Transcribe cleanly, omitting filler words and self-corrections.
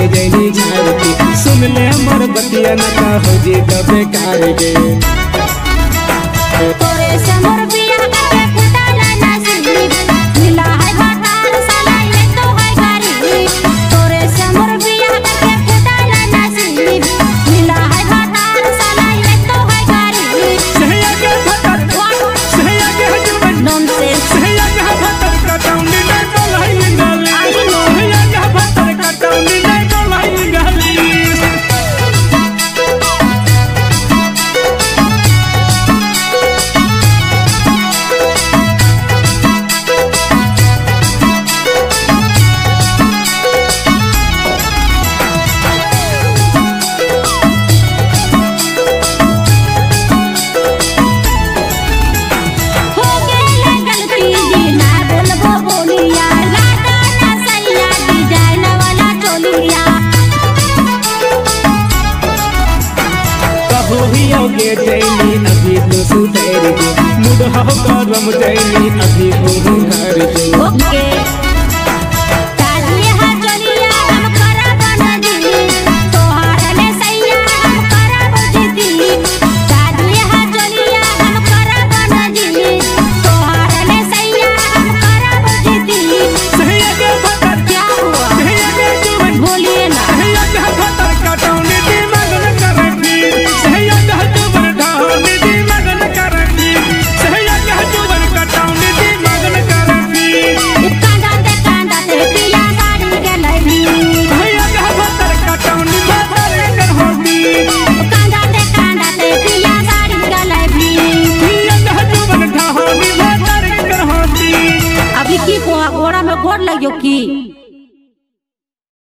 ले जैनी झाड़ के सुन ले हमर बतिया न का हो जे कबे कार गे तोरे से मोर बिया के फुटाला नसीब मिला है भातार साला ये तो है गरीब तोरे से मोर बिया के फुटाला नसीब मिला है भातार साला ये तो है गरीब सहया के भतर सहया के हजबन नॉनसेंस सहया के भतर कटौनी न बोलाई गाली सहया के भतर कटौनी न बोलाई गाली हो गेले गलती जी ना बोलबो बोलिया लाडा ना सैया डिजाइन वाला चोलिया कहो ही होगे जैनी अभी तो सुधर गे मुड हो करम जैनी अभी हो घर गे ओके तालिया हा चोलिया हम करा बनदी तोहार ले सैया हम करा बजदी तालिया हा चोलिया हम करा बनदी तोहार ले सैया हम करा बजदी सहया के भतर क्या हुआ सहया के जीवन बोलिए ना सहया के भतर कटौनी दी मगन करती सहया के जीवन ढाहोनी दी मगन करती सहया के जीवन कटौनी दी मगन करती कांदा ते पिया साड़ी के लई सहया के भतर कटौनी भतर कर होती कांदा ते पिया साड़ी के लई सहया के जीवन ढाहोनी भतर कर होती अभी की घोड़ा में गोड़ लगियो की